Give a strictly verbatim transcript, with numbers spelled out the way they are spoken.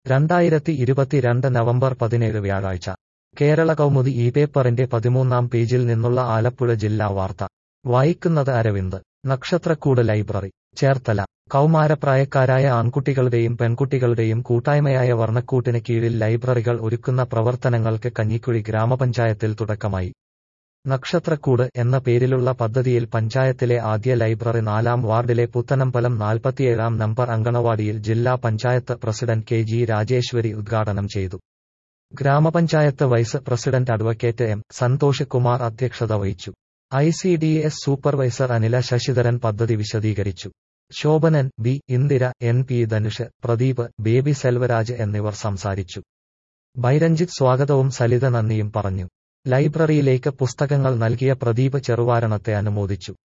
രണ്ടായിരത്തി ഇരുപത്തിരണ്ട് നവംബർ പതിനേഴ് വ്യാഴാഴ്ച കേരള കൗമുദി ഈ പേപ്പറിന്റെ പതിമൂന്നാം പേജിൽ നിന്നുള്ള ആലപ്പുഴ ജില്ലാ വാർത്ത വായിക്കുന്നത് അരവിന്ദ്. നക്ഷത്രക്കൂട് ലൈബ്രറി ചേർത്തല. കൗമാരപ്രായക്കാരായ ആൺകുട്ടികളുടെയും പെൺകുട്ടികളുടെയും കൂട്ടായ്മയായ വർണ്ണക്കൂട്ടിന് കീഴിൽ ലൈബ്രറികൾ ഒരുക്കുന്ന പ്രവർത്തനങ്ങൾക്ക് കഞ്ഞിക്കുഴി ഗ്രാമപഞ്ചായത്തിൽ തുടക്കമായി. നക്ഷത്രക്കൂട് എന്ന പേരിലുള്ള പദ്ധതിയിൽ പഞ്ചായത്തിലെ ആദ്യ ലൈബ്രറി നാലാം വാർഡിലെ പുത്തനമ്പലം നാൽപ്പത്തിയേഴാം നമ്പർ അങ്കണവാടിയിൽ ജില്ലാ panchayat president K G Rajeshwari ഉദ്ഘാടനം ചെയ്തു. ഗ്രാമപഞ്ചായത്ത് vice president advocate M Santhosh Kumar അധ്യക്ഷത വഹിച്ചു. I C D S supervisor Anila Sasidharan പദ്ധതി വിശദീകരിച്ചു. Shobhanan, B Indira, N P Dhanush, Pradeep, Baby Selvaraj എന്നിവർ സംസാരിച്ചു. ബൈരഞ്ജിത്ത് സ്വാഗതവും സലിത നന്ദിയും പറഞ്ഞു. ലൈബ്രറിയിലേക്ക് പുസ്തകങ്ങൾ നൽകിയ പ്രദീപ് ചെറുവാരണത്തെ അനുമോദിച്ചു.